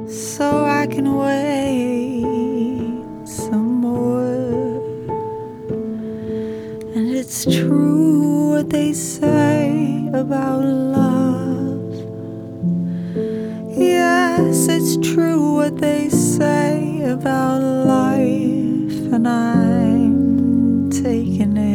so I can wait some more. And it's true what they say about love. Yes, it's true what they say about life, and I'm taking it.